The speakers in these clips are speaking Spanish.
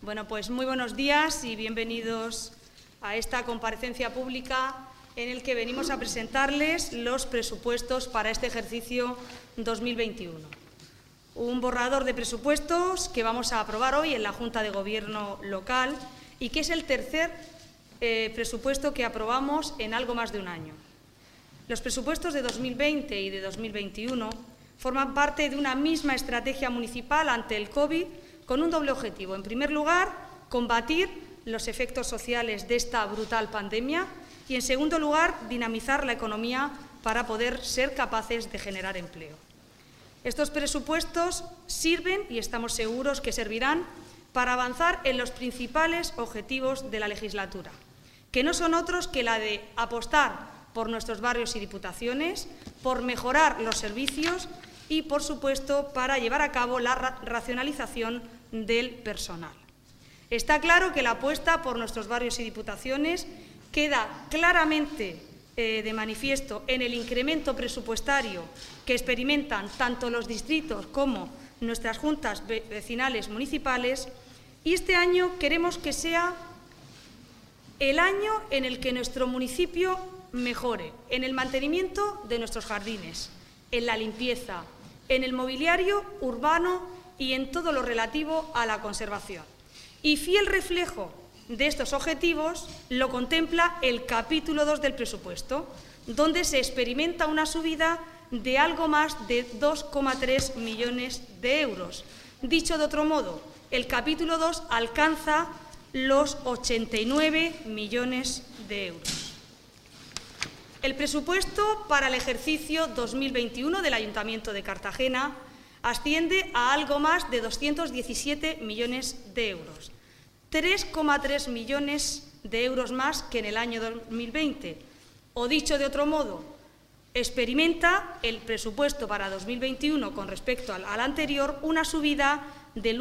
Bueno, pues muy buenos días y bienvenidos a esta comparecencia pública en el que venimos a presentarles los presupuestos para este ejercicio 2021. Un borrador de presupuestos que vamos a aprobar hoy en la Junta de Gobierno local y que es el tercer presupuesto que aprobamos en algo más de un año. Los presupuestos de 2020 y de 2021 forman parte de una misma estrategia municipal ante el COVID con un doble objetivo. En primer lugar, combatir los efectos sociales de esta brutal pandemia y, en segundo lugar, dinamizar la economía para poder ser capaces de generar empleo. Estos presupuestos sirven, y estamos seguros que servirán, para avanzar en los principales objetivos de la legislatura, que no son otros que la de apostar por nuestros barrios y diputaciones, por mejorar los servicios y, por supuesto, para llevar a cabo la racionalización del personal. Está claro que la apuesta por nuestros barrios y diputaciones queda claramente de manifiesto en el incremento presupuestario que experimentan tanto los distritos como nuestras juntas vecinales municipales, y este año queremos que sea el año en el que nuestro municipio mejore en el mantenimiento de nuestros jardines, en la limpieza, en el mobiliario urbano y en todo lo relativo a la conservación. Y fiel reflejo de estos objetivos lo contempla el capítulo 2 del presupuesto, donde se experimenta una subida de algo más de 2,3 millones de euros. Dicho de otro modo, el capítulo 2 alcanza los 89 millones de euros. El presupuesto para el ejercicio 2021 del Ayuntamiento de Cartagena asciende a algo más de 217 millones de euros, 3,3 millones de euros más que en el año 2020. O dicho de otro modo, experimenta el presupuesto para 2021 con respecto al anterior una subida del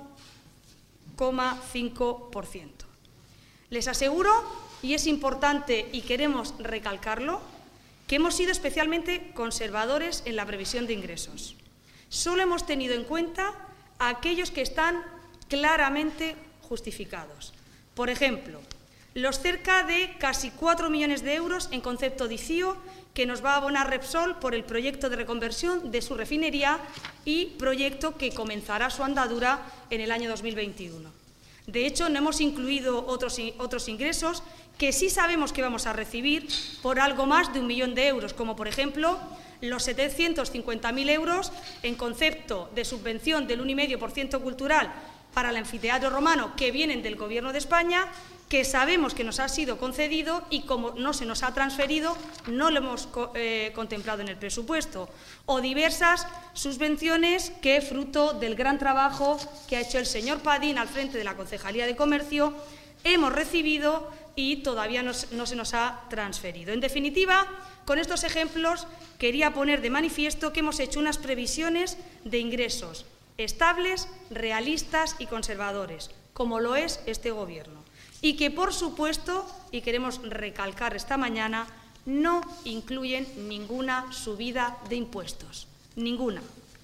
1,5%. Les aseguro, y es importante y queremos recalcarlo, que hemos sido especialmente conservadores en la previsión de ingresos. Solo hemos tenido en cuenta aquellos que están claramente justificados. Por ejemplo, los cerca de casi 4 millones de euros en concepto de ICIO que nos va a abonar Repsol por el proyecto de reconversión de su refinería y proyecto que comenzará su andadura en el año 2021. De hecho, no hemos incluido otros ingresos que sí sabemos que vamos a recibir por algo más de 1 millón de euros, como por ejemplo los 750.000 euros en concepto de subvención del 1,5% cultural para el anfiteatro romano que vienen del Gobierno de España, que sabemos que nos ha sido concedido y como no se nos ha transferido, no lo hemos contemplado en el presupuesto. O diversas subvenciones que, fruto del gran trabajo que ha hecho el señor Padín al frente de la Concejalía de Comercio, hemos recibido y todavía no se nos ha transferido. En definitiva, con estos ejemplos quería poner de manifiesto que hemos hecho unas previsiones de ingresos estables, realistas y conservadores, como lo es este Gobierno, y que, por supuesto, y queremos recalcar esta mañana, no incluyen ninguna subida de impuestos, ninguna.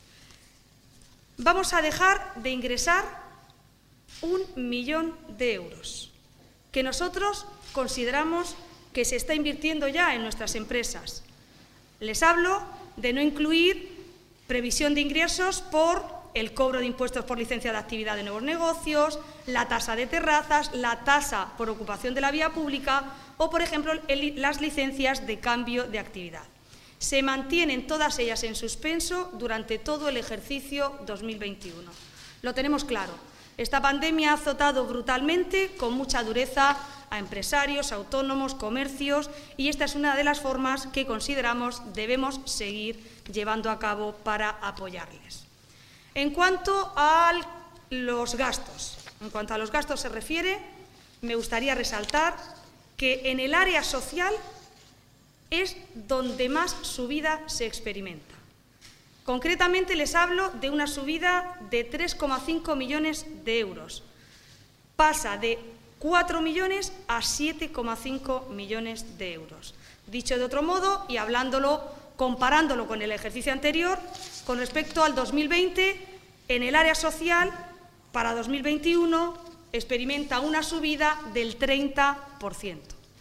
Vamos a dejar de ingresar 1 millón de euros, que nosotros consideramos que se está invirtiendo ya en nuestras empresas. Les hablo de no incluir previsión de ingresos por el cobro de impuestos por licencia de actividad de nuevos negocios, la tasa de terrazas, la tasa por ocupación de la vía pública o, por ejemplo, las licencias de cambio de actividad. Se mantienen todas ellas en suspenso durante todo el ejercicio 2021. Lo tenemos claro. Esta pandemia ha azotado brutalmente, con mucha dureza, a empresarios, autónomos, comercios, y esta es una de las formas que consideramos debemos seguir llevando a cabo para apoyarles. En cuanto a los gastos se refiere, me gustaría resaltar que en el área social es donde más subida se experimenta. Concretamente les hablo de una subida de 3,5 millones de euros. Pasa de 4 millones a 7,5 millones de euros. Dicho de otro modo y comparándolo con el ejercicio anterior, con respecto al 2020, en el área social, para 2021, experimenta una subida del 30%,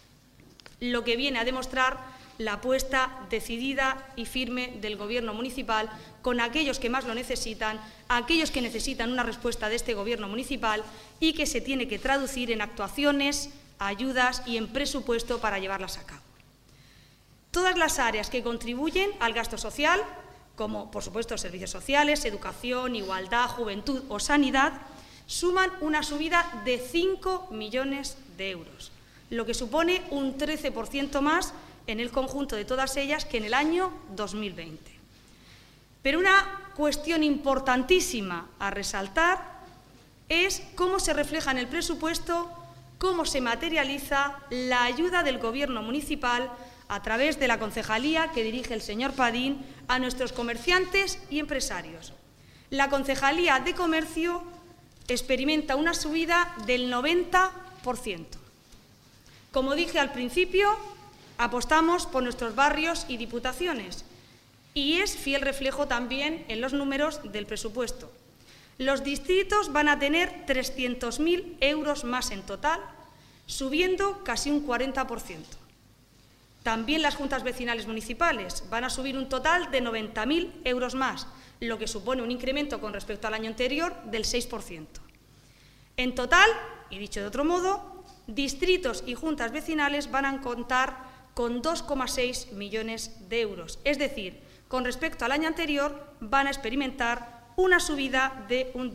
lo que viene a demostrar la apuesta decidida y firme del Gobierno municipal con aquellos que más lo necesitan, aquellos que necesitan una respuesta de este Gobierno municipal y que se tiene que traducir en actuaciones, ayudas y en presupuesto para llevarlas a cabo. Todas las áreas que contribuyen al gasto social, como por supuesto servicios sociales, educación, igualdad, juventud o sanidad, suman una subida de 5 millones de euros, lo que supone un 13% más en el conjunto de todas ellas que en el año 2020. Pero una cuestión importantísima a resaltar es cómo se refleja en el presupuesto, cómo se materializa la ayuda del Gobierno municipal a través de la concejalía que dirige el señor Padín a nuestros comerciantes y empresarios. La Concejalía de Comercio experimenta una subida del 90%. Como dije al principio, apostamos por nuestros barrios y diputaciones y es fiel reflejo también en los números del presupuesto. Los distritos van a tener 300.000 euros más en total, subiendo casi un 40%. También las juntas vecinales municipales van a subir un total de 90.000 euros más, lo que supone un incremento con respecto al año anterior del 6%. En total, y dicho de otro modo, distritos y juntas vecinales van a contar con 2,6 millones de euros. Es decir, con respecto al año anterior van a experimentar una subida de un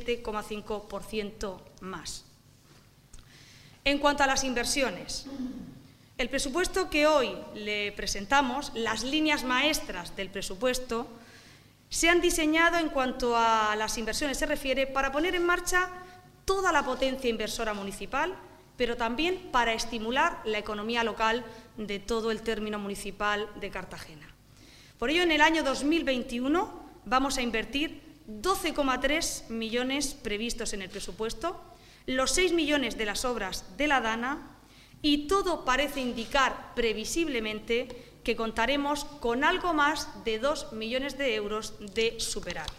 17,5% más. En cuanto a las inversiones, el presupuesto que hoy le presentamos, las líneas maestras del presupuesto, se han diseñado en cuanto a las inversiones se refiere para poner en marcha toda la potencia inversora municipal, pero también para estimular la economía local de todo el término municipal de Cartagena. Por ello, en el año 2021 vamos a invertir 12,3 millones previstos en el presupuesto, los 6 millones de las obras de la Dana y todo parece indicar previsiblemente que contaremos con algo más de 2 millones de euros de superávit.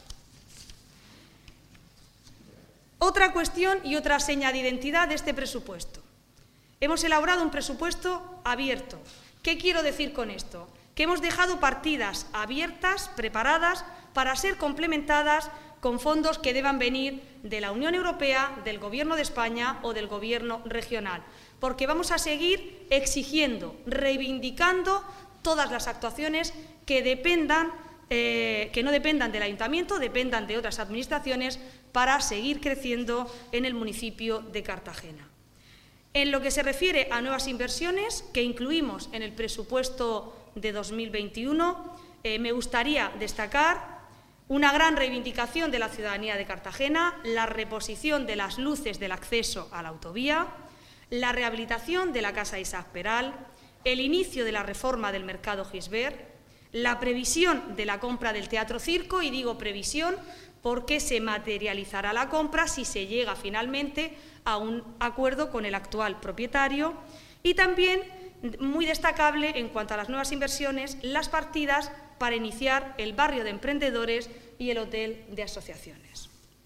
Otra cuestión y otra seña de identidad de este presupuesto. Hemos elaborado un presupuesto abierto. ¿Qué quiero decir con esto? Que hemos dejado partidas abiertas, preparadas, para ser complementadas con fondos que deban venir de la Unión Europea, del Gobierno de España o del Gobierno regional, porque vamos a seguir exigiendo, reivindicando todas las actuaciones que no dependan del ayuntamiento, dependan de otras administraciones para seguir creciendo en el municipio de Cartagena. En lo que se refiere a nuevas inversiones que incluimos en el presupuesto de 2021, me gustaría destacar una gran reivindicación de la ciudadanía de Cartagena, la reposición de las luces del acceso a la autovía, la rehabilitación de la Casa Isaac Peral, el inicio de la reforma del mercado Gisbert, la previsión de la compra del Teatro Circo, y digo previsión porque se materializará la compra si se llega finalmente a un acuerdo con el actual propietario, y también, muy destacable en cuanto a las nuevas inversiones, las partidas para iniciar el barrio de emprendedores y el hotel de asociaciones.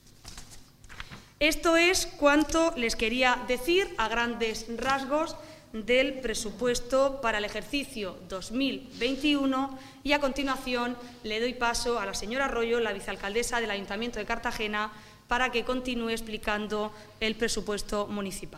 Esto es cuanto les quería decir a grandes rasgos del presupuesto para el ejercicio 2021 y a continuación le doy paso a la señora Arroyo, la vicealcaldesa del Ayuntamiento de Cartagena, para que continúe explicando el presupuesto municipal.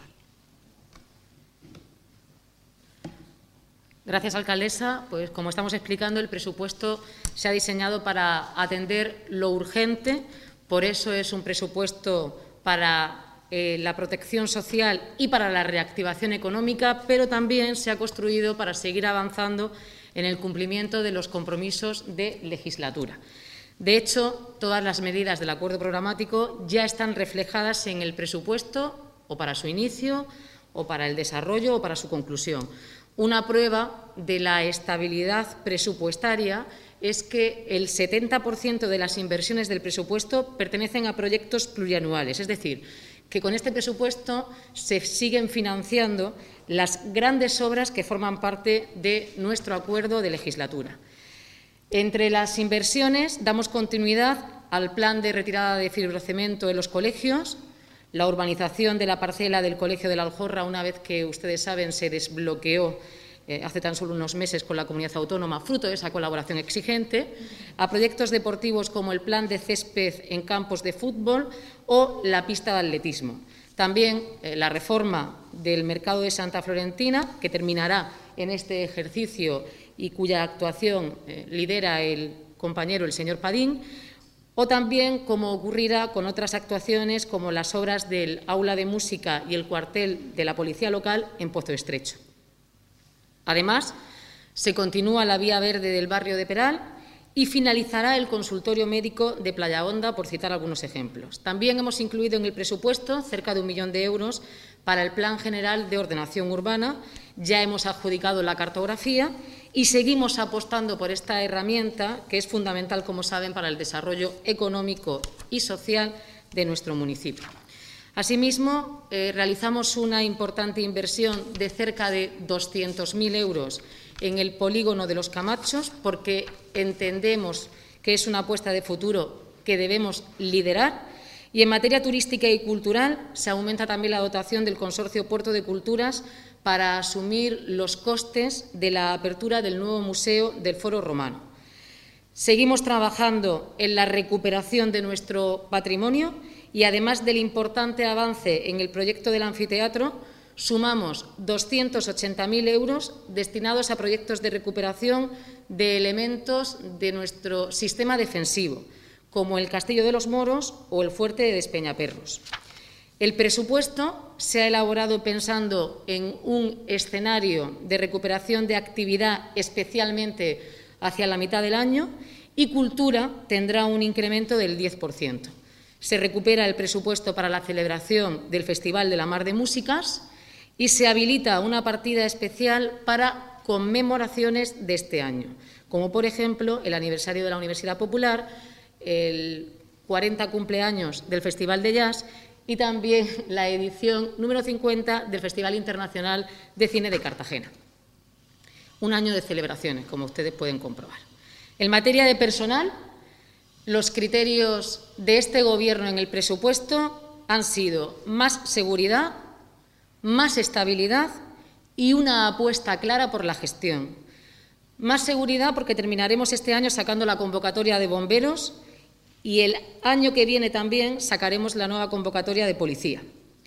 Gracias, alcaldesa. Pues como estamos explicando, el presupuesto se ha diseñado para atender lo urgente, por eso es un presupuesto para la protección social y para la reactivación económica, pero también se ha construido para seguir avanzando en el cumplimiento de los compromisos de legislatura. De hecho, todas las medidas del acuerdo programático ya están reflejadas en el presupuesto, o para su inicio, o para el desarrollo, o para su conclusión. Una prueba de la estabilidad presupuestaria es que el 70% de las inversiones del presupuesto pertenecen a proyectos plurianuales, es decir, que con este presupuesto se siguen financiando las grandes obras que forman parte de nuestro acuerdo de legislatura. Entre las inversiones damos continuidad al plan de retirada de fibrocemento en los colegios, la urbanización de la parcela del Colegio de la Aljorra, una vez que, ustedes saben, se desbloqueó hace tan solo unos meses con la comunidad autónoma, fruto de esa colaboración exigente, a proyectos deportivos como el plan de césped en campos de fútbol o la pista de atletismo. También la reforma del mercado de Santa Florentina, que terminará en este ejercicio y cuya actuación lidera el compañero, el señor Padín, o también, como ocurrirá con otras actuaciones como las obras del aula de música y el cuartel de la Policía Local en Pozo Estrecho. Además, se continúa la vía verde del barrio de Peral y finalizará el consultorio médico de Playa Honda, por citar algunos ejemplos. También hemos incluido en el presupuesto cerca de 1 millón de euros para el Plan General de Ordenación Urbana. Ya hemos adjudicado la cartografía y seguimos apostando por esta herramienta, que es fundamental, como saben, para el desarrollo económico y social de nuestro municipio. Asimismo, realizamos una importante inversión de cerca de 200.000 euros en el polígono de Los Camachos, porque entendemos que es una apuesta de futuro que debemos liderar. Y en materia turística y cultural se aumenta también la dotación del Consorcio Puerto de Culturas para asumir los costes de la apertura del nuevo Museo del Foro Romano. Seguimos trabajando en la recuperación de nuestro patrimonio y, además del importante avance en el proyecto del anfiteatro, sumamos 280.000 euros destinados a proyectos de recuperación de elementos de nuestro sistema defensivo, como el Castillo de los Moros o el Fuerte de Despeñaperros. El presupuesto se ha elaborado pensando en un escenario de recuperación de actividad especialmente hacia la mitad del año, y Cultura tendrá un incremento del 10%. Se recupera el presupuesto para la celebración del Festival de la Mar de Músicas y se habilita una partida especial para conmemoraciones de este año, como por ejemplo el aniversario de la Universidad Popular, el 40 cumpleaños del Festival de Jazz y también la edición número 50 del Festival Internacional de Cine de Cartagena. Un año de celebraciones, como ustedes pueden comprobar. En materia de personal, los criterios de este Gobierno en el presupuesto han sido más seguridad, más estabilidad y una apuesta clara por la gestión. Más seguridad porque terminaremos este año sacando la convocatoria de bomberos y el año que viene también sacaremos la nueva convocatoria de policía.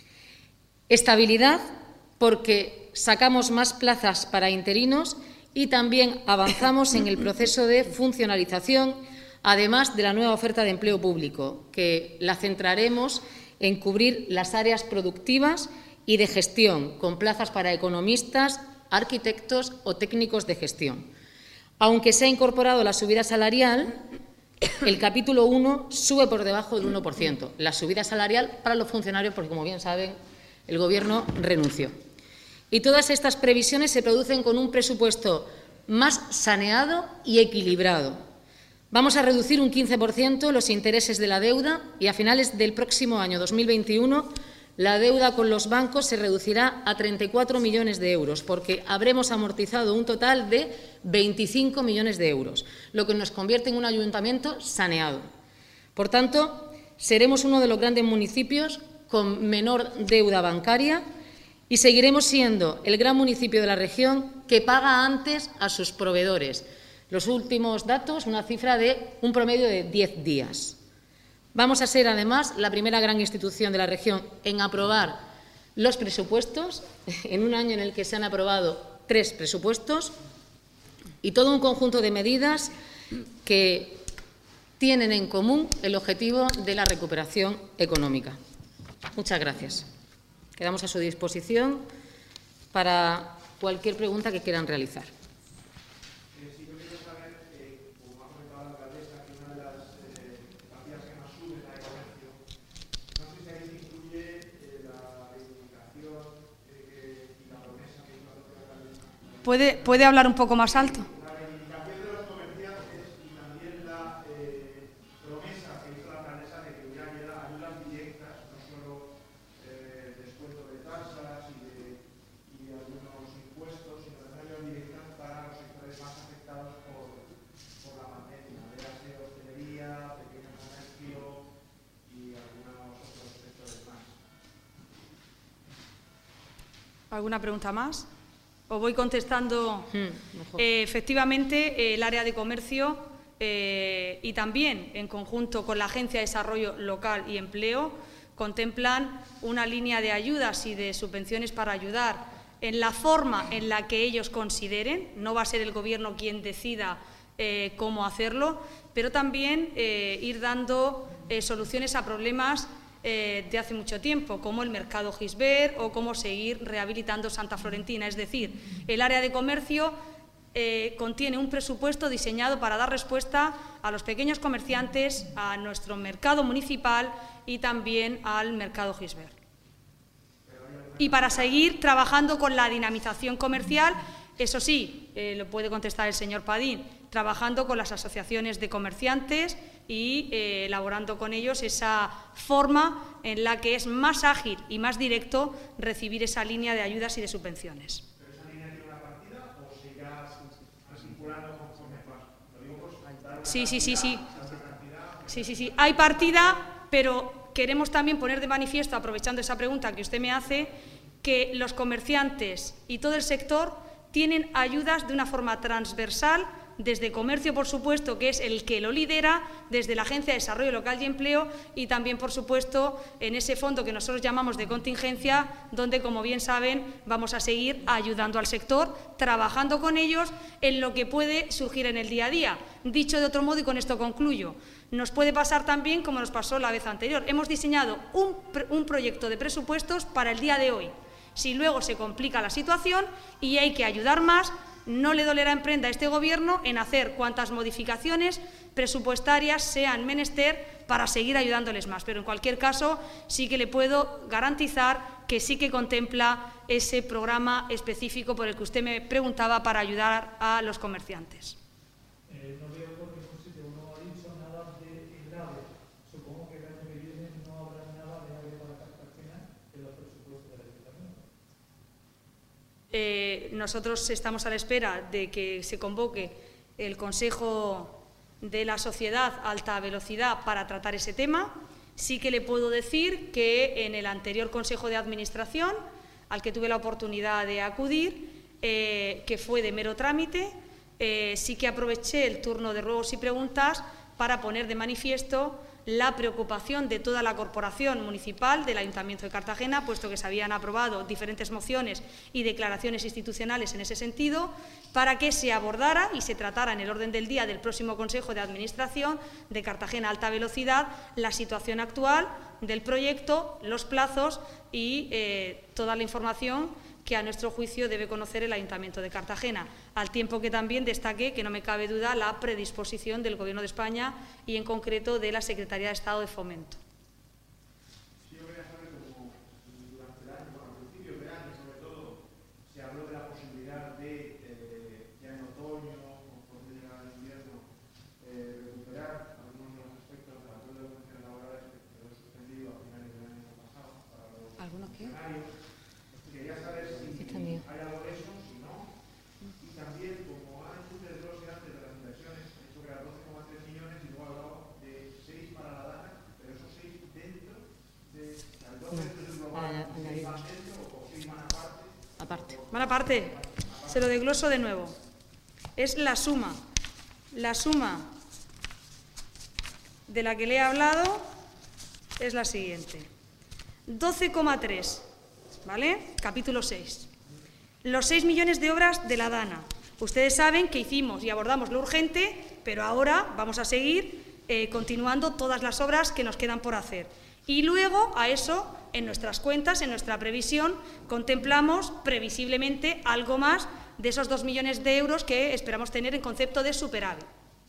Estabilidad porque sacamos más plazas para interinos y también avanzamos en el proceso de funcionalización, además de la nueva oferta de empleo público, que la centraremos en cubrir las áreas productivas y de gestión, con plazas para economistas, arquitectos o técnicos de gestión. Aunque se ha incorporado la subida salarial, el capítulo 1 sube por debajo del 1%, la subida salarial para los funcionarios, porque, como bien saben, el Gobierno renunció. Y todas estas previsiones se producen con un presupuesto más saneado y equilibrado. Vamos a reducir un 15% los intereses de la deuda y a finales del próximo año 2021 la deuda con los bancos se reducirá a 34 millones de euros, porque habremos amortizado un total de 25 millones de euros, lo que nos convierte en un ayuntamiento saneado. Por tanto, seremos uno de los grandes municipios con menor deuda bancaria y seguiremos siendo el gran municipio de la región que paga antes a sus proveedores. Los últimos datos, una cifra de un promedio de 10 días. Vamos a ser, además, la primera gran institución de la región en aprobar los presupuestos, en un año en el que se han aprobado 3 presupuestos y todo un conjunto de medidas que tienen en común el objetivo de la recuperación económica. Muchas gracias. Quedamos a su disposición para cualquier pregunta que quieran realizar. ¿Puede hablar un poco más alto? La reivindicación de los comerciantes y también la promesa que hizo la alcaldesa de que hubiera ayudas directas, no solo descuento de tasas y algunos impuestos, sino también ayudas directas para los sectores más afectados por la pandemia, véase hostelería, pequeño comercio y algunos otros sectores más. ¿Alguna pregunta más? ¿O voy contestando? Efectivamente, el área de comercio y también en conjunto con la Agencia de Desarrollo Local y Empleo contemplan una línea de ayudas y de subvenciones para ayudar en la forma en la que ellos consideren. No va a ser el Gobierno quien decida cómo hacerlo, pero también ir dando soluciones a problemas de hace mucho tiempo, como el mercado Gisbert o cómo seguir rehabilitando Santa Florentina. Es decir, el área de comercio contiene un presupuesto diseñado para dar respuesta a los pequeños comerciantes, a nuestro mercado municipal y también al mercado Gisbert. Y para seguir trabajando con la dinamización comercial, eso sí, lo puede contestar el señor Padín, trabajando con las asociaciones de comerciantes y elaborando con ellos esa forma en la que es más ágil y más directo recibir esa línea de ayudas y de subvenciones. ¿Pero esa línea tiene una partida o se irá articulando conforme pasa? Lo digo por Sí. Sí. Hay partida, pero queremos también poner de manifiesto, aprovechando esa pregunta que usted me hace, que los comerciantes y todo el sector tienen ayudas de una forma transversal, desde comercio, por supuesto, que es el que lo lidera, desde la Agencia de Desarrollo Local y Empleo y también, por supuesto, en ese fondo que nosotros llamamos de contingencia, donde, como bien saben, vamos a seguir ayudando al sector, trabajando con ellos en lo que puede surgir en el día a día. Dicho de otro modo, y con esto concluyo, nos puede pasar también como nos pasó la vez anterior. Hemos diseñado un proyecto de presupuestos para el día de hoy. Si luego se complica la situación y hay que ayudar más, no le dolerá en prenda a este Gobierno en hacer cuantas modificaciones presupuestarias sean menester para seguir ayudándoles más. Pero, en cualquier caso, sí que le puedo garantizar que sí que contempla ese programa específico por el que usted me preguntaba para ayudar a los comerciantes. No veo por qué sitio no ha dicho nada de AVE. Supongo que el año que viene no habrá nada de AVE para Cartagena en los presupuestos del Ayuntamiento. Nosotros estamos a la espera de que se convoque el Consejo de la Sociedad Alta Velocidad para tratar ese tema. Sí que le puedo decir que en el anterior Consejo de Administración, al que tuve la oportunidad de acudir, que fue de mero trámite, sí que aproveché el turno de ruegos y preguntas para poner de manifiesto la preocupación de toda la corporación municipal del Ayuntamiento de Cartagena, puesto que se habían aprobado diferentes mociones y declaraciones institucionales en ese sentido, para que se abordara y se tratara en el orden del día del próximo Consejo de Administración de Cartagena Alta Velocidad la situación actual del proyecto, los plazos y toda la información que a nuestro juicio debe conocer el Ayuntamiento de Cartagena, al tiempo que también destaque, que no me cabe duda, la predisposición del Gobierno de España y, en concreto, de la Secretaría de Estado de Fomento. Sí, yo quería saber cómo durante el año, al principio del año, sobre todo, se habló de la posibilidad de, ya en otoño, conforme llegara el invierno, recuperar algunos de los aspectos de la Acuerdo de Condiciones Laborales que quedó suspendido a finales del año pasado para los funcionarios. Quería saber si hay algo de eso, si no, y también, como han hecho ustedes dos antes de las inversiones, han dicho que eran 12,3 millones y luego hablado de 6 para la DANA, pero esos 6 dentro de las 12 del global, ¿6 van dentro o 6 van aparte? Aparte. Van aparte. Se lo desgloso de nuevo. Es la suma. La suma de la que le he hablado es la siguiente. 12,3. ¿Vale? Capítulo 6. Los 6 millones de obras de la DANA. Ustedes saben que hicimos y abordamos lo urgente, pero ahora vamos a seguir continuando todas las obras que nos quedan por hacer. Y luego, a eso, en nuestras cuentas, en nuestra previsión, contemplamos previsiblemente algo más de esos 2 millones de euros que esperamos tener en concepto de superávit.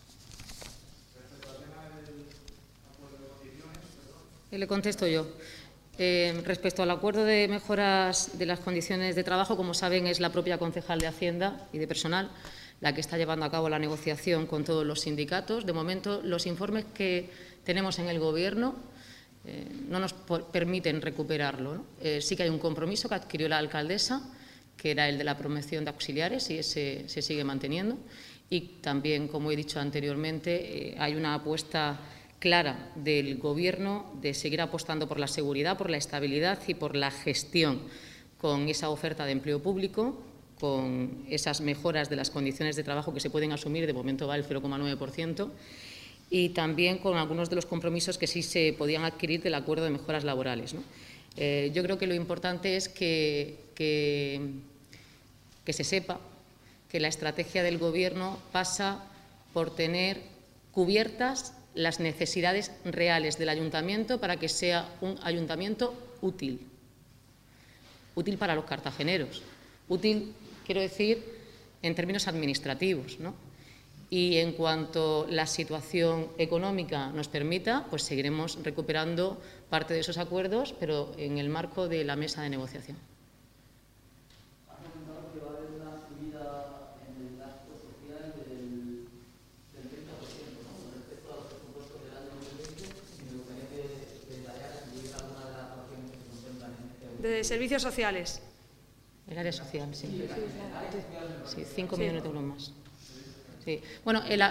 Le contesto yo. Respecto al acuerdo de mejoras de las condiciones de trabajo, como saben, es la propia concejal de Hacienda y de Personal la que está llevando a cabo la negociación con todos los sindicatos. De momento, los informes que tenemos en el Gobierno no nos permiten recuperarlo, ¿no? Sí que hay un compromiso que adquirió la alcaldesa, que era el de la promoción de auxiliares, y ese se sigue manteniendo. Y también, como he dicho anteriormente, hay una apuesta clara del Gobierno de seguir apostando por la seguridad, por la estabilidad y por la gestión con esa oferta de empleo público, con esas mejoras de las condiciones de trabajo que se pueden asumir, de momento va el 0,9%, y también con algunos de los compromisos que sí se podían adquirir del acuerdo de mejoras laborales, ¿no? Yo creo que lo importante es que se sepa que la estrategia del Gobierno pasa por tener cubiertas las necesidades reales del ayuntamiento para que sea un ayuntamiento útil para los cartageneros, útil, quiero decir, en términos administrativos, ¿no? Y en cuanto la situación económica nos permita, pues seguiremos recuperando parte de esos acuerdos, pero en el marco de la mesa de negociación. Ha comentado que va a haber una subida en el gasto social del 30%, ¿no? Con respecto a los presupuestos del año 2020, y me gustaría que detallara si hubiera alguna de las acciones que se contemplan en este... De servicios sociales. El área social, sí. Sí, 5 millones de euros más. Sí. Bueno, el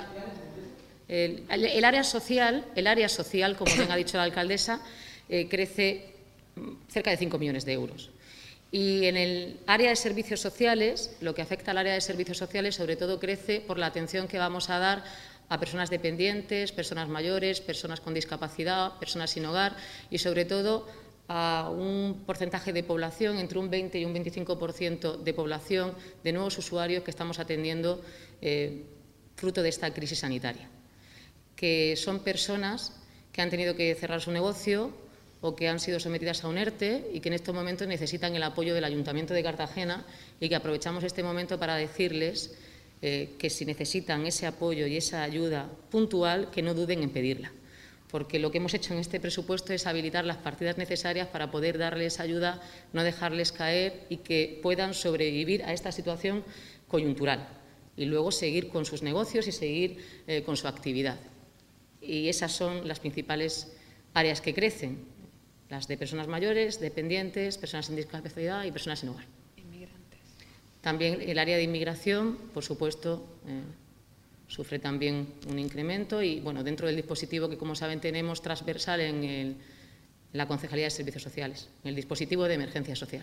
área social, como bien ha dicho la alcaldesa, crece cerca de 5 millones de euros. Y en el área de servicios sociales, lo que afecta al área de servicios sociales, sobre todo crece por la atención que vamos a dar a personas dependientes, personas mayores, personas con discapacidad, personas sin hogar y, sobre todo, a un porcentaje de población, entre un 20 y un 25% de población, de nuevos usuarios que estamos atendiendo fruto de esta crisis sanitaria, que son personas que han tenido que cerrar su negocio o que han sido sometidas a un ERTE y que en estos momentos necesitan el apoyo del Ayuntamiento de Cartagena, y que aprovechamos este momento para decirles que si necesitan ese apoyo y esa ayuda puntual, que no duden en pedirla, porque lo que hemos hecho en este presupuesto es habilitar las partidas necesarias para poder darles ayuda, no dejarles caer y que puedan sobrevivir a esta situación coyuntural y luego seguir con sus negocios y seguir con su actividad. Y esas son las principales áreas que crecen, las de personas mayores, dependientes, personas sin discapacidad y personas sin hogar. Inmigrantes. También el área de inmigración, por supuesto, sufre también un incremento y, bueno, dentro del dispositivo que, como saben, tenemos transversal en la Concejalía de Servicios Sociales, en el dispositivo de emergencia social.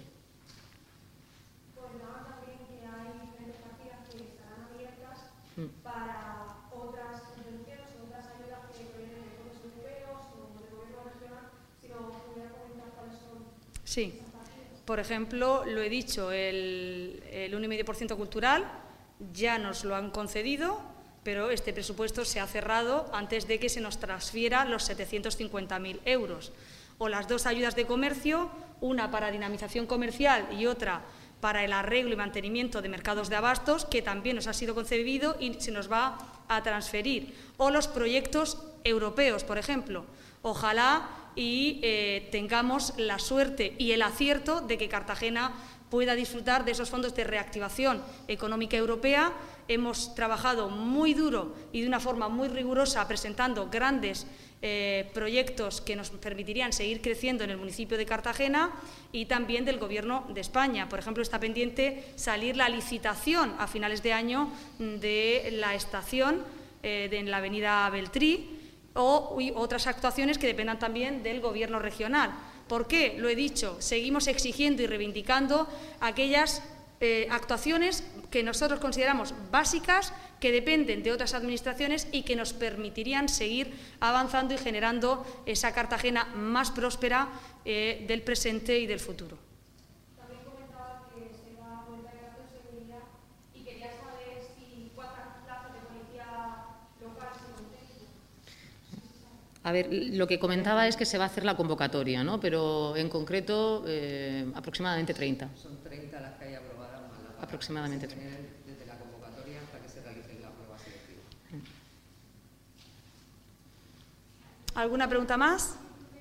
Para otras subvenciones o otras ayudas que provienen de fondos europeos o del Gobierno regional, si nos pudiera comentar cuáles son. Sí, por ejemplo, lo he dicho, el 1,5% cultural ya nos lo han concedido, pero este presupuesto se ha cerrado antes de que se nos transfiera los 750.000 euros. O las dos ayudas de comercio, una para dinamización comercial y otra para el arreglo y mantenimiento de mercados de abastos, que también nos ha sido concebido y se nos va a transferir. O los proyectos europeos, por ejemplo. Ojalá y tengamos la suerte y el acierto de que Cartagena pueda disfrutar de esos fondos de reactivación económica europea. Hemos trabajado muy duro y de una forma muy rigurosa presentando grandes proyectos que nos permitirían seguir creciendo en el municipio de Cartagena, y también del Gobierno de España. Por ejemplo, está pendiente salir la licitación a finales de año de la estación en la avenida Beltrí, o otras actuaciones que dependan también del Gobierno regional. ¿Por qué? Lo he dicho, seguimos exigiendo y reivindicando aquellas actuaciones que nosotros consideramos básicas, que dependen de otras administraciones y que nos permitirían seguir avanzando y generando esa Cartagena más próspera del presente y del futuro. También comentaba que se va a aumentar el gasto de seguridad y quería saber si cuántas plazas de policía local se contemplan. A ver, lo que comentaba es que se va a hacer la convocatoria, ¿no? Pero en concreto aproximadamente 30. Son 30 las que hay aprobadas más las aproximadamente 30. Desde la convocatoria hasta que se realice la prueba selectiva. ¿Alguna pregunta más?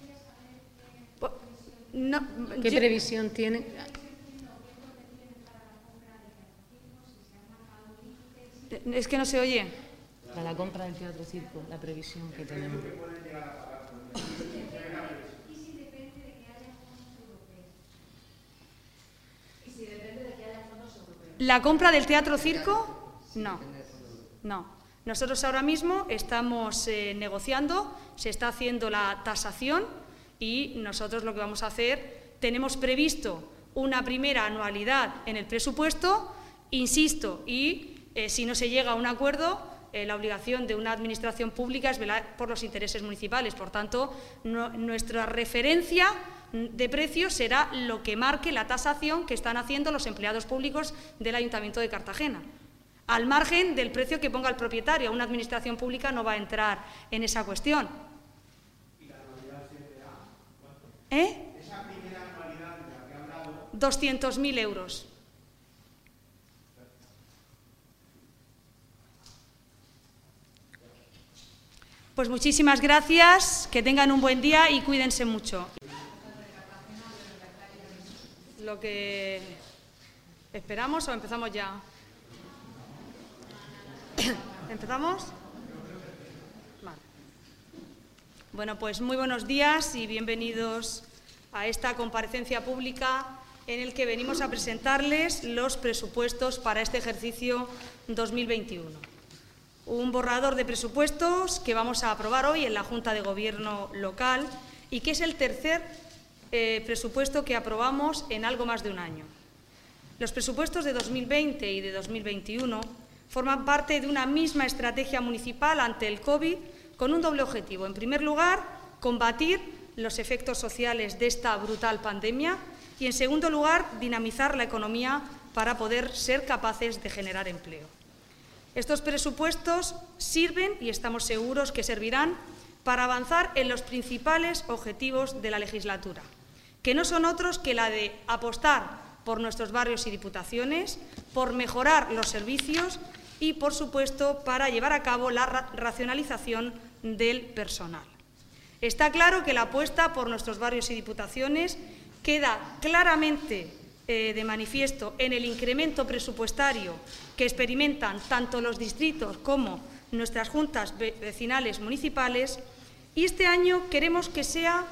No, ¿Qué previsión tiene? Es que no se oye. Para la compra del Teatro Circo, la previsión que tenemos. ¿Y si depende de que haya fondos europeos? ¿Y si depende de que haya fondos europeos? ¿La compra del Teatro Circo? No. No. Nosotros ahora mismo estamos negociando, se está haciendo la tasación y nosotros lo que vamos a hacer, tenemos previsto una primera anualidad en el presupuesto, insisto, y si no se llega a un acuerdo, la obligación de una administración pública es velar por los intereses municipales. Por tanto, nuestra referencia de precios será lo que marque la tasación que están haciendo los empleados públicos del Ayuntamiento de Cartagena, al margen del precio que ponga el propietario. Una administración pública no va a entrar en esa cuestión. ¿Y la anualidad siempre da? ¿Cuánto? Esa primera anualidad de la que ha hablado... 200.000 euros. Pues muchísimas gracias, que tengan un buen día y cuídense mucho. Lo que esperamos, o empezamos ya. ¿Empezamos? Vale. Bueno, pues muy buenos días y bienvenidos a esta comparecencia pública en el que venimos a presentarles los presupuestos para este ejercicio 2021. Un borrador de presupuestos que vamos a aprobar hoy en la Junta de Gobierno local y que es el tercer presupuesto que aprobamos en algo más de un año. Los presupuestos de 2020 y de 2021 forman parte de una misma estrategia municipal ante el COVID con un doble objetivo. En primer lugar, combatir los efectos sociales de esta brutal pandemia y, en segundo lugar, dinamizar la economía para poder ser capaces de generar empleo. Estos presupuestos sirven, y estamos seguros que servirán, para avanzar en los principales objetivos de la legislatura, que no son otros que la de apostar por nuestros barrios y diputaciones, por mejorar los servicios y, por supuesto, para llevar a cabo la racionalización del personal. Está claro que la apuesta por nuestros barrios y diputaciones queda claramente de manifiesto en el incremento presupuestario que experimentan tanto los distritos como nuestras juntas vecinales municipales, y este año queremos que sea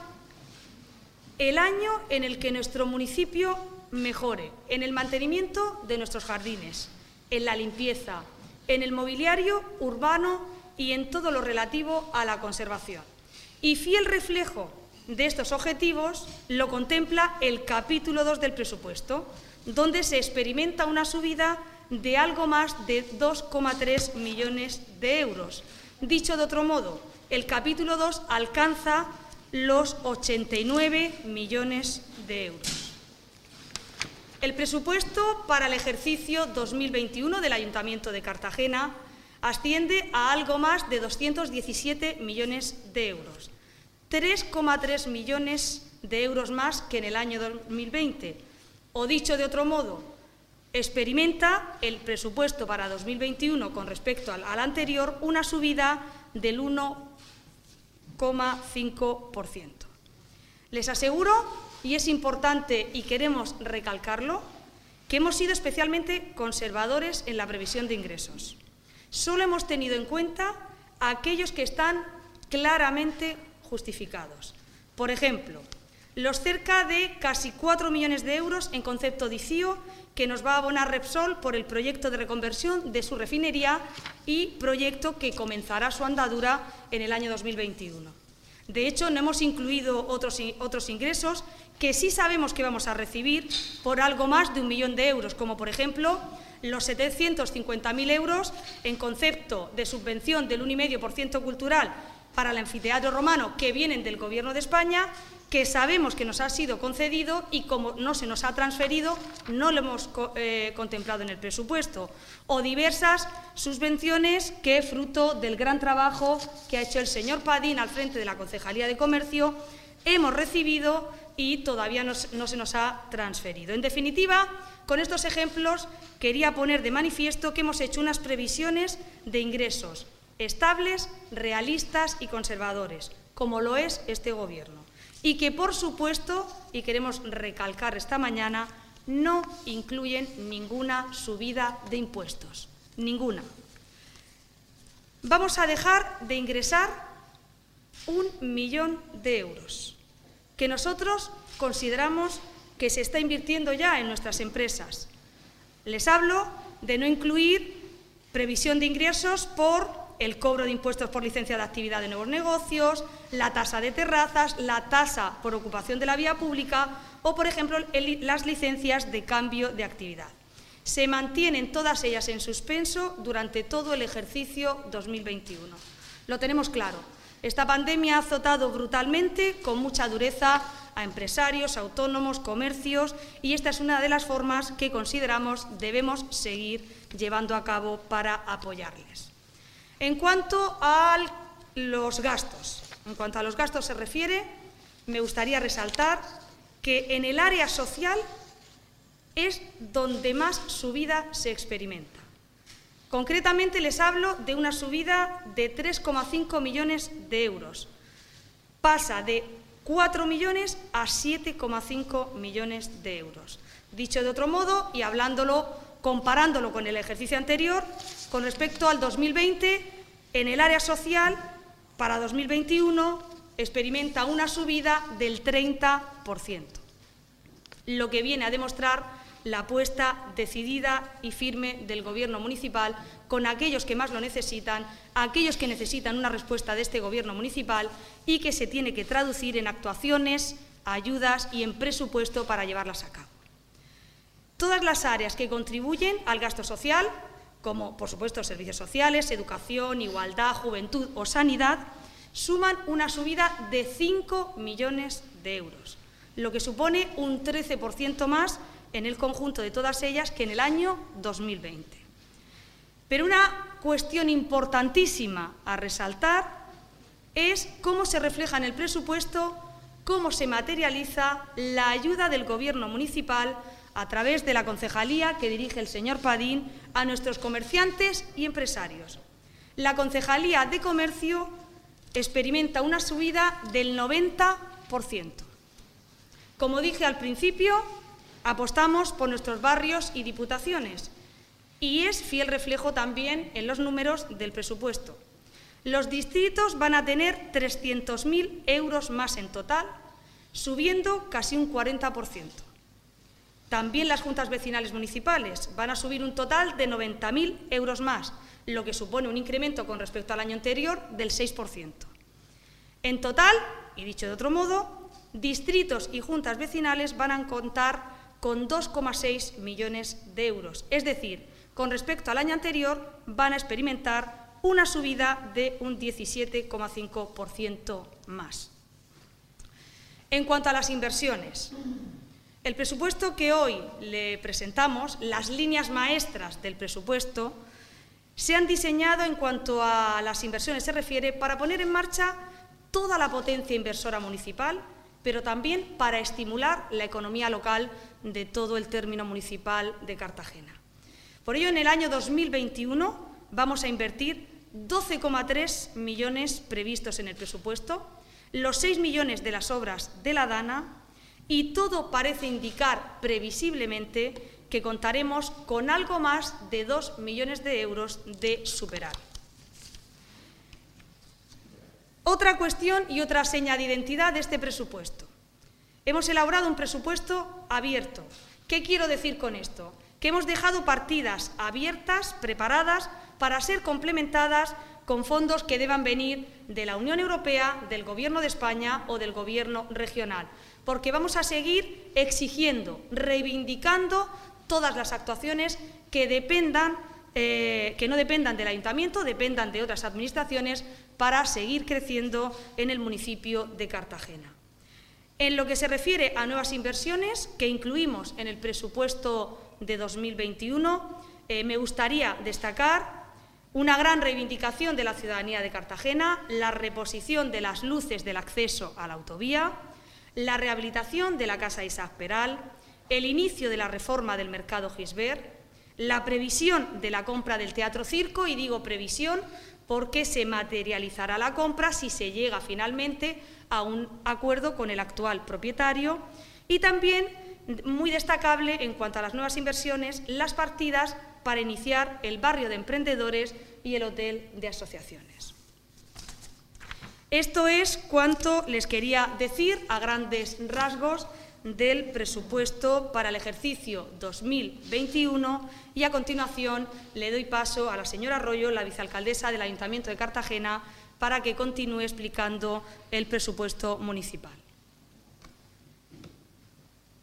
el año en el que nuestro municipio mejore en el mantenimiento de nuestros jardines, en la limpieza, en el mobiliario urbano y en todo lo relativo a la conservación. Y fiel reflejo de estos objetivos lo contempla el capítulo 2 del presupuesto, donde se experimenta una subida de algo más de 2,3 millones de euros. Dicho de otro modo, el capítulo 2 alcanza los 89 millones de euros. El presupuesto para el ejercicio 2021 del Ayuntamiento de Cartagena asciende a algo más de 217 millones de euros. 3,3 millones de euros más que en el año 2020. O dicho de otro modo, experimenta el presupuesto para 2021 con respecto al anterior una subida del 1,5%. Les aseguro, y es importante y queremos recalcarlo, que hemos sido especialmente conservadores en la previsión de ingresos. Solo hemos tenido en cuenta a aquellos que están claramente justificados. Por ejemplo, los cerca de casi 4 millones de euros en concepto de ICIO que nos va a abonar Repsol por el proyecto de reconversión de su refinería y proyecto que comenzará su andadura en el año 2021. De hecho, no hemos incluido otros ingresos que sí sabemos que vamos a recibir por algo más de 1 millón de euros, como por ejemplo los 750.000 euros en concepto de subvención del 1,5% cultural para el anfiteatro romano que vienen del Gobierno de España, que sabemos que nos ha sido concedido y como no se nos ha transferido, no lo hemos contemplado en el presupuesto. O diversas subvenciones que, fruto del gran trabajo que ha hecho el señor Padín al frente de la Concejalía de Comercio, hemos recibido y todavía no se nos ha transferido. En definitiva, con estos ejemplos quería poner de manifiesto que hemos hecho unas previsiones de ingresos estables, realistas y conservadores, como lo es este Gobierno. Y que, por supuesto, y queremos recalcar esta mañana, no incluyen ninguna subida de impuestos, ninguna. Vamos a dejar de ingresar 1 millón de euros, que nosotros consideramos que se está invirtiendo ya en nuestras empresas. Les hablo de no incluir previsión de ingresos por el cobro de impuestos por licencia de actividad de nuevos negocios, la tasa de terrazas, la tasa por ocupación de la vía pública o, por ejemplo, las licencias de cambio de actividad. Se mantienen todas ellas en suspenso durante todo el ejercicio 2021. Lo tenemos claro. Esta pandemia ha azotado brutalmente, con mucha dureza, a empresarios, autónomos, comercios, y esta es una de las formas que consideramos debemos seguir llevando a cabo para apoyarles. En cuanto a los gastos se refiere, me gustaría resaltar que en el área social es donde más subida se experimenta. Concretamente les hablo de una subida de 3,5 millones de euros. Pasa de 4 millones a 7,5 millones de euros. Dicho de otro modo y comparándolo con el ejercicio anterior, con respecto al 2020, en el área social, para 2021, experimenta una subida del 30%, lo que viene a demostrar la apuesta decidida y firme del Gobierno municipal con aquellos que más lo necesitan, aquellos que necesitan una respuesta de este Gobierno municipal y que se tiene que traducir en actuaciones, ayudas y en presupuesto para llevarlas a cabo. Todas las áreas que contribuyen al gasto social, como por supuesto servicios sociales, educación, igualdad, juventud o sanidad, suman una subida de 5 millones de euros, lo que supone un 13% más en el conjunto de todas ellas que en el año 2020. Pero una cuestión importantísima a resaltar es cómo se refleja en el presupuesto, cómo se materializa la ayuda del Gobierno municipal a través de la concejalía que dirige el señor Padín a nuestros comerciantes y empresarios. La Concejalía de Comercio experimenta una subida del 90%. Como dije al principio, apostamos por nuestros barrios y diputaciones y es fiel reflejo también en los números del presupuesto. Los distritos van a tener 300.000 euros más en total, subiendo casi un 40%. También las juntas vecinales municipales van a subir un total de 90.000 euros más, lo que supone un incremento con respecto al año anterior del 6%. En total, y dicho de otro modo, distritos y juntas vecinales van a contar con 2,6 millones de euros. Es decir, con respecto al año anterior van a experimentar una subida de un 17,5% más. En cuanto a las inversiones, el presupuesto que hoy le presentamos, las líneas maestras del presupuesto, se han diseñado en cuanto a las inversiones se refiere para poner en marcha toda la potencia inversora municipal, pero también para estimular la economía local de todo el término municipal de Cartagena. Por ello, en el año 2021 vamos a invertir 12,3 millones previstos en el presupuesto, los 6 millones de las obras de la Dana y todo parece indicar previsiblemente que contaremos con algo más de 2 millones de euros de superávit. Otra cuestión y otra seña de identidad de este presupuesto. Hemos elaborado un presupuesto abierto. ¿Qué quiero decir con esto? Que hemos dejado partidas abiertas, preparadas, para ser complementadas con fondos que deban venir de la Unión Europea, del Gobierno de España o del Gobierno regional, porque vamos a seguir exigiendo, reivindicando todas las actuaciones que no dependan del ayuntamiento, dependan de otras administraciones para seguir creciendo en el municipio de Cartagena. En lo que se refiere a nuevas inversiones que incluimos en el presupuesto de 2021, me gustaría destacar una gran reivindicación de la ciudadanía de Cartagena, la reposición de las luces del acceso a la autovía, la rehabilitación de la Casa Isaac Peral, el inicio de la reforma del mercado Gisbert, la previsión de la compra del Teatro Circo, y digo previsión porque se materializará la compra si se llega finalmente a un acuerdo con el actual propietario, y también, muy destacable en cuanto a las nuevas inversiones, las partidas para iniciar el barrio de emprendedores y el hotel de asociaciones. Esto es cuanto les quería decir a grandes rasgos del presupuesto para el ejercicio 2021 y a continuación le doy paso a la señora Arroyo, la vicealcaldesa del Ayuntamiento de Cartagena, para que continúe explicando el presupuesto municipal.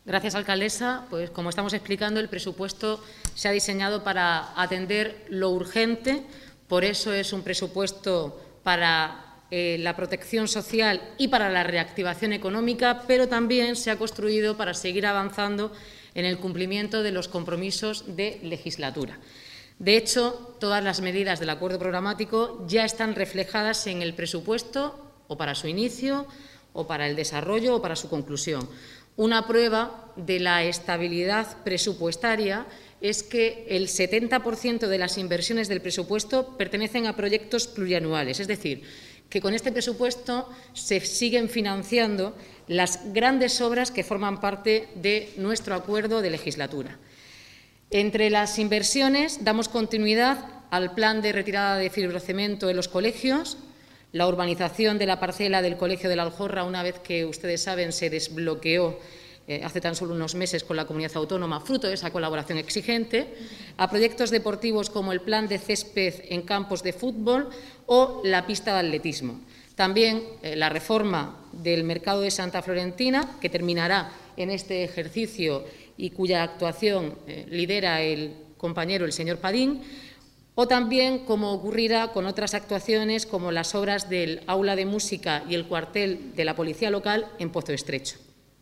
Gracias, alcaldesa. Pues, como estamos explicando, el presupuesto se ha diseñado para atender lo urgente. Por eso es un presupuesto para la protección social y para la reactivación económica, pero también se ha construido para seguir avanzando en el cumplimiento de los compromisos de legislatura. De hecho, todas las medidas del acuerdo programático ya están reflejadas en el presupuesto, o para su inicio, o para el desarrollo, o para su conclusión. Una prueba de la estabilidad presupuestaria es que el 70% de las inversiones del presupuesto pertenecen a proyectos plurianuales, es decir, que con este presupuesto se siguen financiando las grandes obras que forman parte de nuestro acuerdo de legislatura. Entre las inversiones damos continuidad al plan de retirada de fibrocemento en los colegios, la urbanización de la parcela del Colegio de la Aljorra, una vez que, ustedes saben, se desbloqueó hace tan solo unos meses con la comunidad autónoma, fruto de esa colaboración exigente, a proyectos deportivos como el plan de césped en campos de fútbol o la pista de atletismo. También la reforma del mercado de Santa Florentina, que terminará en este ejercicio y cuya actuación lidera el compañero, el señor Padín, o también, como ocurrirá con otras actuaciones como las obras del aula de música y el cuartel de la Policía Local en Pozo Estrecho.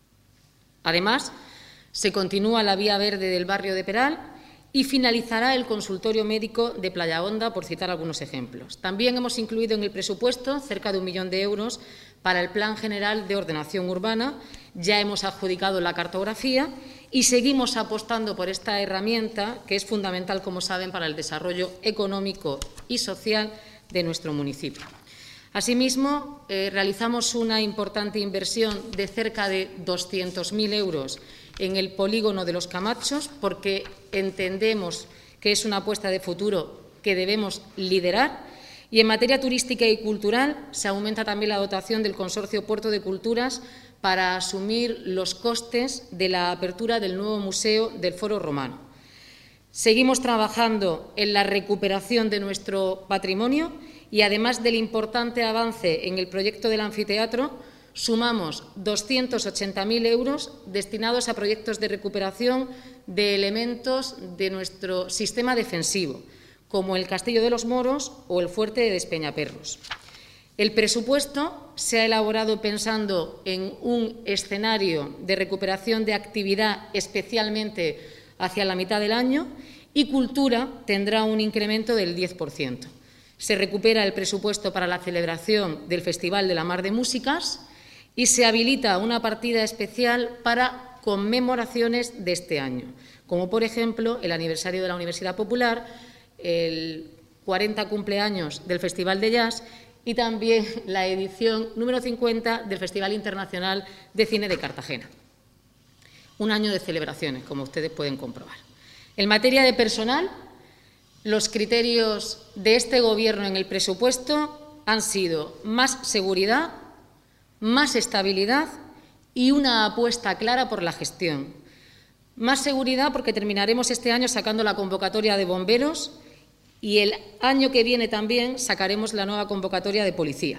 Además, se continúa la vía verde del barrio de Peral y finalizará el consultorio médico de Playa Honda, por citar algunos ejemplos. También hemos incluido en el presupuesto cerca de 1 millón de euros para el Plan General de Ordenación Urbana. Ya hemos adjudicado la cartografía y seguimos apostando por esta herramienta, que es fundamental, como saben, para el desarrollo económico y social de nuestro municipio. Asimismo, realizamos una importante inversión de cerca de 200.000 euros en el polígono de Los Camachos, porque entendemos que es una apuesta de futuro que debemos liderar. Y en materia turística y cultural se aumenta también la dotación del Consorcio Puerto de Culturas para asumir los costes de la apertura del nuevo Museo del Foro Romano. Seguimos trabajando en la recuperación de nuestro patrimonio y, además del importante avance en el proyecto del anfiteatro, sumamos 280.000 euros destinados a proyectos de recuperación de elementos de nuestro sistema defensivo, como el Castillo de los Moros o el Fuerte de Despeñaperros. El presupuesto se ha elaborado pensando en un escenario de recuperación de actividad, especialmente hacia la mitad del año, y cultura tendrá un incremento del 10%. Se recupera el presupuesto para la celebración del Festival de la Mar de Músicas y se habilita una partida especial para conmemoraciones de este año, como por ejemplo el aniversario de la Universidad Popular, el 40 cumpleaños del Festival de Jazz y también la edición número 50 del Festival Internacional de Cine de Cartagena. Un año de celebraciones, como ustedes pueden comprobar. En materia de personal, los criterios de este Gobierno en el presupuesto han sido más seguridad, más estabilidad y una apuesta clara por la gestión. Más seguridad porque terminaremos este año sacando la convocatoria de bomberos y el año que viene también sacaremos la nueva convocatoria de policía.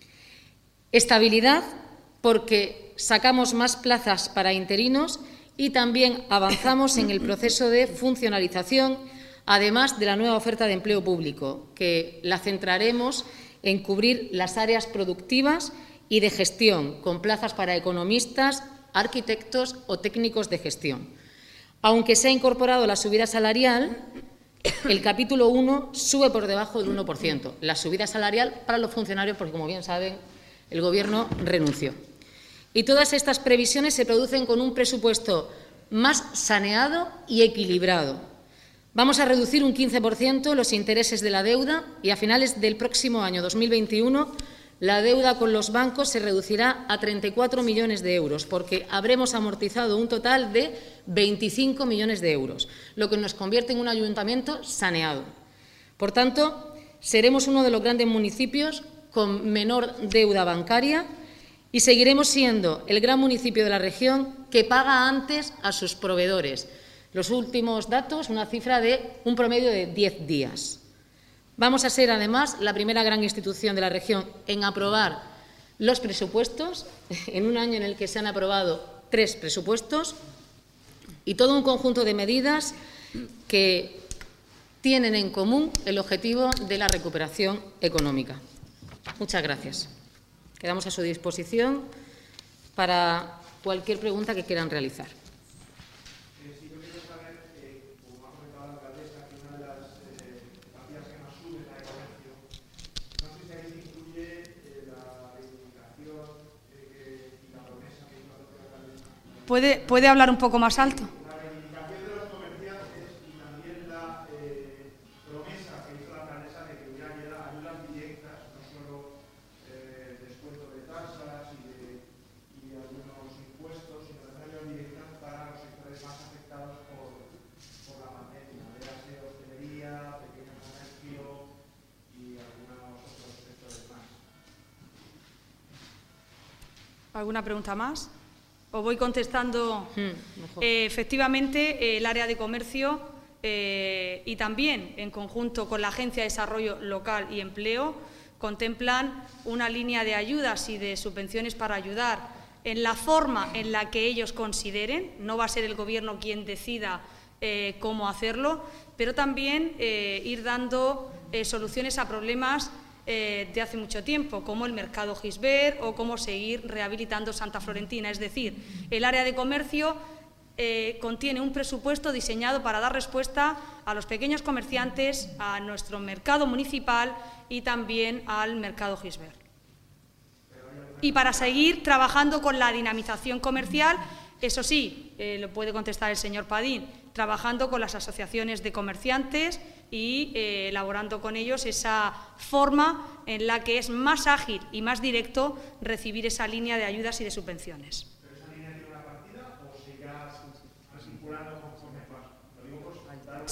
Estabilidad porque sacamos más plazas para interinos y también avanzamos en el proceso de funcionalización, además de la nueva oferta de empleo público, que la centraremos en cubrir las áreas productivas y de gestión, con plazas para economistas, arquitectos o técnicos de gestión. Aunque se ha incorporado la subida salarial, el capítulo 1 sube por debajo del 1%, la subida salarial para los funcionarios, porque, como bien saben, el Gobierno renunció. Y todas estas previsiones se producen con un presupuesto más saneado y equilibrado. Vamos a reducir un 15% los intereses de la deuda y a finales del próximo año 2021 la deuda con los bancos se reducirá a 34 millones de euros, porque habremos amortizado un total de 25 millones de euros, lo que nos convierte en un ayuntamiento saneado. Por tanto, seremos uno de los grandes municipios con menor deuda bancaria y seguiremos siendo el gran municipio de la región que paga antes a sus proveedores. Los últimos datos, una cifra de un promedio de 10 días. Vamos a ser, además, la primera gran institución de la región en aprobar los presupuestos, en un año en el que se han aprobado 3 presupuestos y todo un conjunto de medidas que tienen en común el objetivo de la recuperación económica. Muchas gracias. Quedamos a su disposición para cualquier pregunta que quieran realizar. Sí, yo quiero saber, como ha comentado la alcaldesa, que una de las partidas que más sube la de comercio, no sé si ahí incluye la reivindicación y la promesa que hizo la propia alcaldesa. ¿Puede hablar un poco más alto? La reivindicación de los comerciantes y también la promesa que hizo la alcaldesa de que hubiera ayudas directas, no solo descuento de tasas y algunos impuestos, sino también ayudas directas para los sectores más afectados por la pandemia, véase hostelería, pequeño comercio y algunos otros sectores más. ¿Alguna pregunta más? Os voy contestando. Efectivamente, el área de comercio y también en conjunto con la Agencia de Desarrollo Local y Empleo contemplan una línea de ayudas y de subvenciones para ayudar en la forma en la que ellos consideren. No va a ser el Gobierno quien decida cómo hacerlo, pero también ir dando soluciones a problemas de hace mucho tiempo, como el mercado Gisbert o cómo seguir rehabilitando Santa Florentina. Es decir, el área de comercio contiene un presupuesto diseñado para dar respuesta a los pequeños comerciantes, a nuestro mercado municipal y también al mercado Gisbert. Y para seguir trabajando con la dinamización comercial, eso sí, lo puede contestar el señor Padín, trabajando con las asociaciones de comerciantes y elaborando con ellos esa forma en la que es más ágil y más directo recibir esa línea de ayudas y de subvenciones. ¿Pero esa línea tiene una partida o se irá articulando conforme pasa? Lo digo por dar una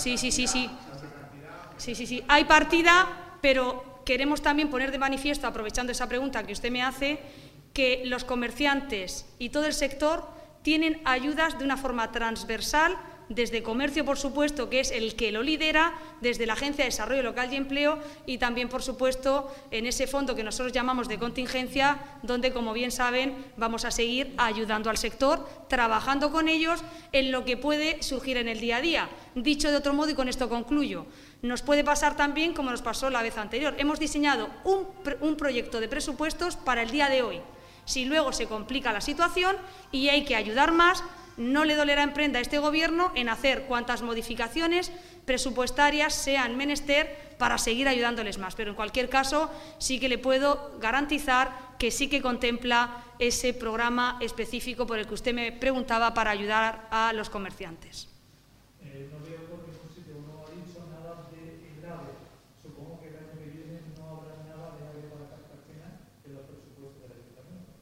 Sí. Hay partida, pero queremos también poner de manifiesto, aprovechando esa pregunta que usted me hace, que los comerciantes y todo el sector tienen ayudas de una forma transversal, desde comercio, por supuesto, que es el que lo lidera, desde la Agencia de Desarrollo Local y Empleo y también, por supuesto, en ese fondo que nosotros llamamos de contingencia, donde, como bien saben, vamos a seguir ayudando al sector, trabajando con ellos en lo que puede surgir en el día a día. Dicho de otro modo, y con esto concluyo, nos puede pasar también como nos pasó la vez anterior. Hemos diseñado un proyecto de presupuestos para el día de hoy. Si luego se complica la situación y hay que ayudar más, no le dolerá en prenda a este Gobierno en hacer cuantas modificaciones presupuestarias sean menester para seguir ayudándoles más. Pero, en cualquier caso, sí que le puedo garantizar que sí que contempla ese programa específico por el que usted me preguntaba para ayudar a los comerciantes. No veo por ningún sitio, no ha dicho nada de AVE. Supongo que el año que viene no habrá nada de AVE para Cartagena en los presupuestos del Ayuntamiento.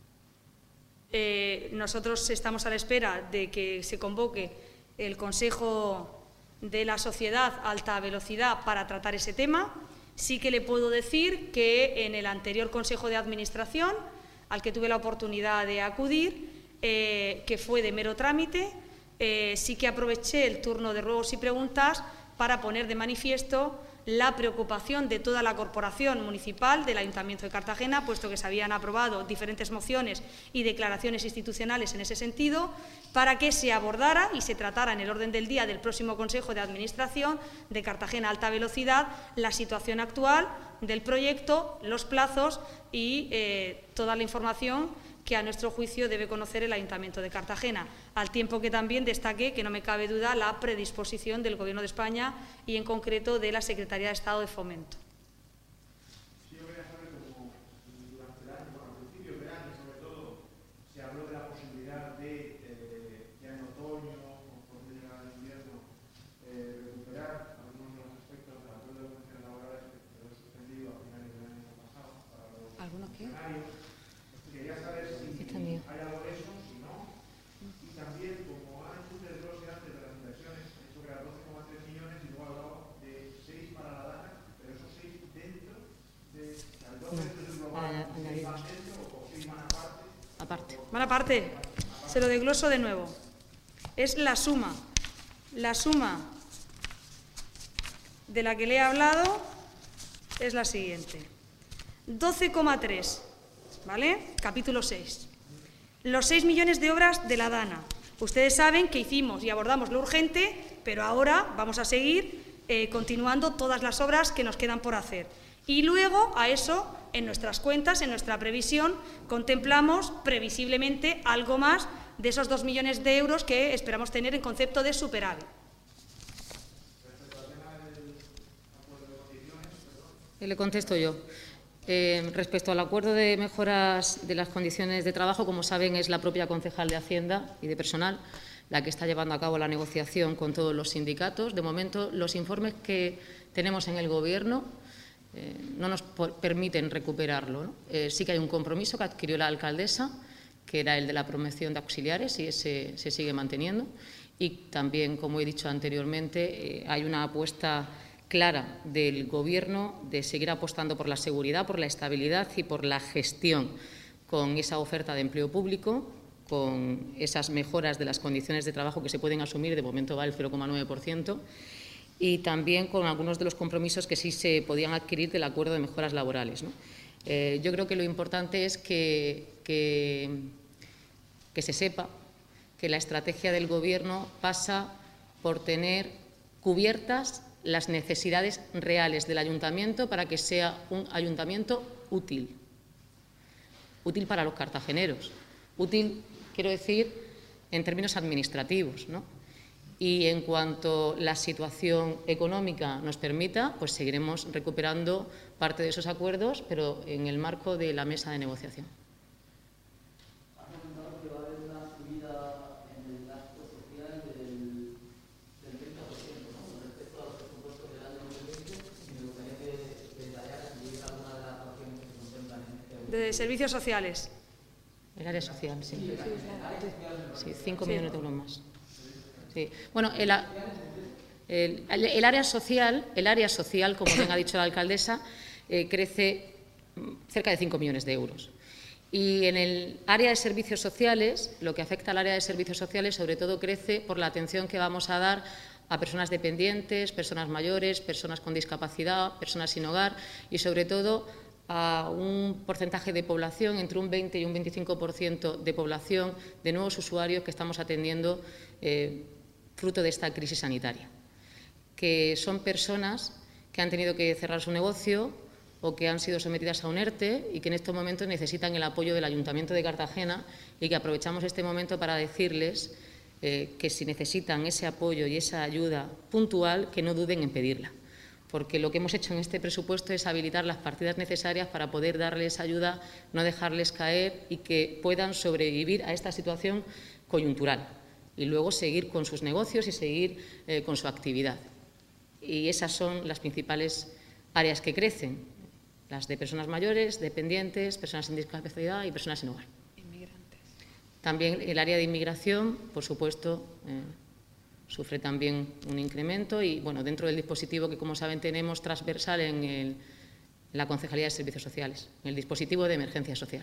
Nosotros estamos a la espera de que se convoque el Consejo de la Sociedad Alta Velocidad para tratar ese tema. Sí que le puedo decir que en el anterior Consejo de Administración, al que tuve la oportunidad de acudir, que fue de mero trámite, sí que aproveché el turno de ruegos y preguntas para poner de manifiesto la preocupación de toda la corporación municipal del Ayuntamiento de Cartagena, puesto que se habían aprobado diferentes mociones y declaraciones institucionales en ese sentido, para que se abordara y se tratara en el orden del día del próximo Consejo de Administración de Cartagena Alta Velocidad la situación actual del proyecto, los plazos y toda la información que a nuestro juicio debe conocer el Ayuntamiento de Cartagena, al tiempo que también destaqué, que no me cabe duda, la predisposición del Gobierno de España y en concreto de la Secretaría de Estado de Fomento. Sí, yo quería saber cómo durante el año, al principio del año sobre todo, se habló de la posibilidad de, ya en otoño, conforme llega el invierno, recuperar algunos de los aspectos del acuerdo de condiciones laborales que quedó suspendido a finales del año pasado para los funcionarios. Quería saber si hay algo de eso, si no, y también, como ha hecho un desglose antes de las inversiones, ha dicho que era 12,3 millones y luego ha hablado de 6 para la DANA, pero esos 6 dentro de, el 12 es global, 6 van dentro o 6 van aparte. Van aparte, se lo desgloso de nuevo. Es la suma de la que le he hablado es la siguiente: 12,3, ¿vale? Capítulo 6. Los 6 millones de obras de la DANA. Ustedes saben que hicimos y abordamos lo urgente, pero ahora vamos a seguir continuando todas las obras que nos quedan por hacer. Y luego, a eso, en nuestras cuentas, en nuestra previsión, contemplamos previsiblemente algo más de esos 2 millones de euros que esperamos tener en concepto de superávit. Le contesto yo. Respecto al acuerdo de mejoras de las condiciones de trabajo, como saben, es la propia concejal de Hacienda y de Personal la que está llevando a cabo la negociación con todos los sindicatos. De momento, los informes que tenemos en el Gobierno no nos permiten recuperarlo, ¿no? Sí que hay un compromiso que adquirió la alcaldesa, que era el de la promoción de auxiliares, y ese se sigue manteniendo. Y también, como he dicho anteriormente, hay una apuesta clara del Gobierno de seguir apostando por la seguridad, por la estabilidad y por la gestión con esa oferta de empleo público, con esas mejoras de las condiciones de trabajo que se pueden asumir, de momento va el 0,9%, y también con algunos de los compromisos que sí se podían adquirir del acuerdo de mejoras laborales, ¿no? Yo creo que lo importante es que se sepa que la estrategia del Gobierno pasa por tener cubiertas las necesidades reales del ayuntamiento para que sea un ayuntamiento útil. Útil para los cartageneros. Útil, quiero decir, en términos administrativos, ¿no? Y en cuanto la situación económica nos permita, pues seguiremos recuperando parte de esos acuerdos, pero en el marco de la mesa de negociación. Ha comentado que va a haber una subida en el gasto social del 30%, ¿no? Con respecto a los presupuestos del año 2020, y me gustaría que detallara si hubiera alguna de las acciones que se contemplan en este. De servicios sociales. El área social, sí. Sí, 5 millones de euros más. Sí. Bueno, el área social, como bien ha dicho la alcaldesa, crece cerca de 5 millones de euros. Y en el área de servicios sociales, lo que afecta al área de servicios sociales, sobre todo crece por la atención que vamos a dar a personas dependientes, personas mayores, personas con discapacidad, personas sin hogar y, sobre todo, a un porcentaje de población, entre un 20 y un 25% de población, de nuevos usuarios que estamos atendiendo fruto de esta crisis sanitaria, que son personas que han tenido que cerrar su negocio o que han sido sometidas a un ERTE y que en estos momentos necesitan el apoyo del Ayuntamiento de Cartagena, y que aprovechamos este momento para decirles que si necesitan ese apoyo y esa ayuda puntual, que no duden en pedirla, porque lo que hemos hecho en este presupuesto es habilitar las partidas necesarias para poder darles ayuda, no dejarles caer y que puedan sobrevivir a esta situación coyuntural y luego seguir con sus negocios y seguir con su actividad. Y esas son las principales áreas que crecen, las de personas mayores, dependientes, personas sin discapacidad y personas sin hogar. Inmigrantes. También el área de inmigración, por supuesto, sufre también un incremento y, bueno, dentro del dispositivo que, como saben, tenemos transversal en la Concejalía de Servicios Sociales, en el dispositivo de emergencia social.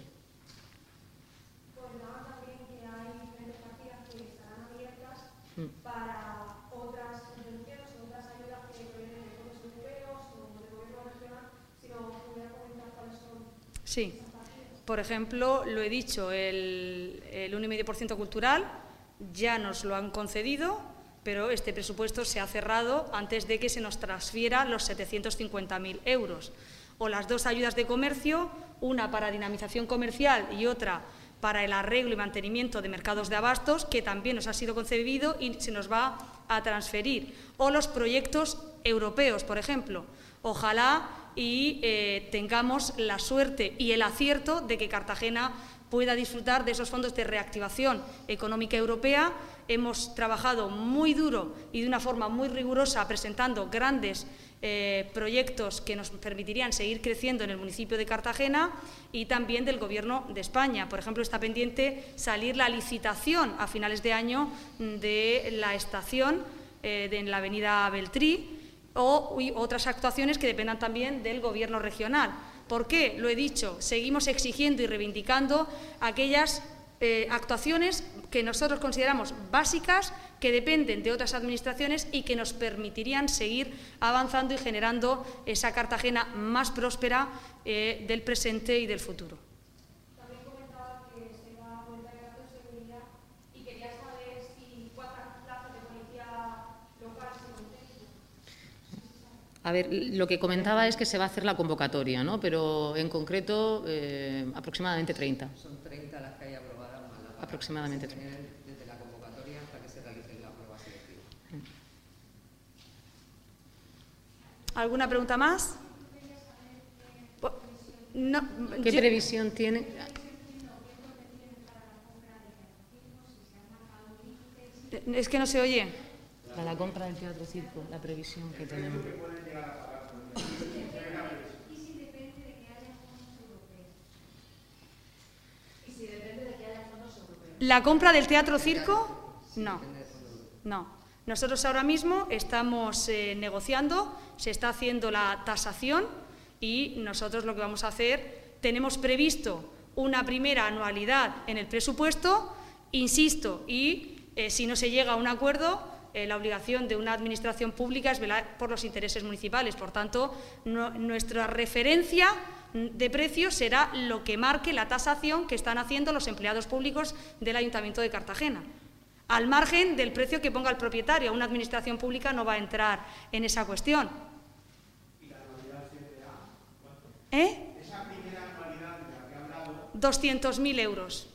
Para otras subvenciones o otras ayudas que provienen de fondos europeos o del Gobierno regional, si nos pudiera comentar cuáles son. Sí, por ejemplo, lo he dicho, el 1,5% cultural ya nos lo han concedido, pero este presupuesto se ha cerrado antes de que se nos transfiera los 750.000 euros. O las dos ayudas de comercio, una para dinamización comercial y otra para el arreglo y mantenimiento de mercados de abastos, que también nos ha sido concebido y se nos va a transferir. O los proyectos europeos, por ejemplo. Ojalá y tengamos la suerte y el acierto de que Cartagena pueda disfrutar de esos fondos de reactivación económica europea. Hemos trabajado muy duro y de una forma muy rigurosa presentando grandes proyectos que nos permitirían seguir creciendo en el municipio de Cartagena y también del Gobierno de España. Por ejemplo, está pendiente salir la licitación a finales de año de la estación en la avenida Beltrí o otras actuaciones que dependan también del Gobierno regional. ¿Por qué? Lo he dicho, seguimos exigiendo y reivindicando aquellas actuaciones que nosotros consideramos básicas, que dependen de otras administraciones y que nos permitirían seguir avanzando y generando esa Cartagena más próspera del presente y del futuro. También comentaba que se va a volver a A ver, lo que comentaba es que se va a hacer la convocatoria, ¿no? Pero en concreto aproximadamente 30. Son 30 las que hay aprobadas más la paga. Aproximadamente Se tienen desde la convocatoria hasta que se realice la prueba selectiva. ¿Alguna pregunta más? No, ¿Qué previsión tiene? Es que no se oye. Para la compra del Teatro Circo, la previsión que tenemos. ¿La compra del Teatro Circo? No. No. Nosotros ahora mismo estamos negociando, se está haciendo la tasación y nosotros lo que vamos a hacer, tenemos previsto una primera anualidad en el presupuesto, insisto, y si no se llega a un acuerdo, la obligación de una administración pública es velar por los intereses municipales. Por tanto, nuestra referencia de precios será lo que marque la tasación que están haciendo los empleados públicos del Ayuntamiento de Cartagena, al margen del precio que ponga el propietario. Una administración pública no va a entrar en esa cuestión. ¿Y la anualidad CTA? ¿Cuánto? ¿Eh? Esa primera anualidad de la que ha hablado, 200.000 euros.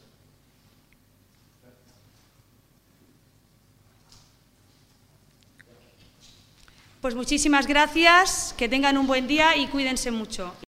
Pues muchísimas gracias, que tengan un buen día y cuídense mucho.